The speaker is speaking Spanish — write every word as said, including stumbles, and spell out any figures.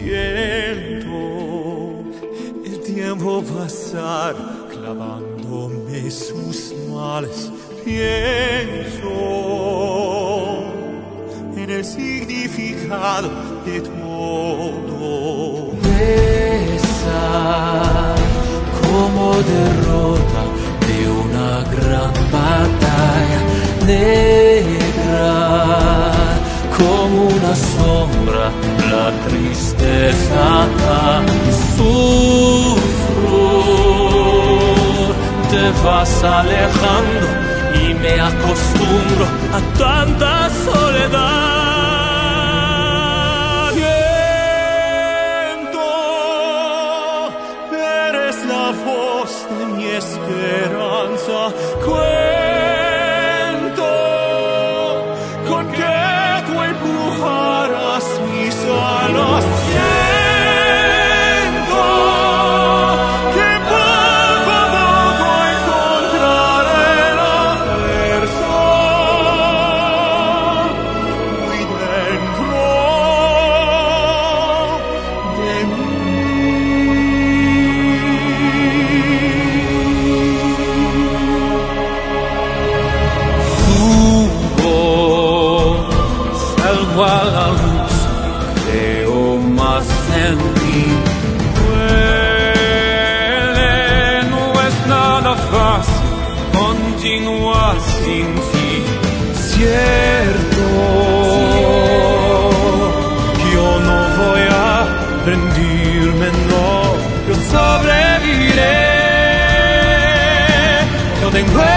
siento el tiempo pasar clavándome sus males. Pienso en el significado de todo. Besar como derrota de una gran batalla, negra como una sombra la tristeza. Sufro, te vas alejando y me acostumbro a tanta soledad. Siento, eres la voz de mi esperanza. Cuento con que tú empujarás mis alas. Siento que poco a poco encontraré la fuerza muy dentro de mí. Subo, salgo a la luz, creo más en ti. Duele, no es nada fácil continuar sin ti. Cierto, yo no voy a rendirme, no, yo sobreviviré. Yo tengo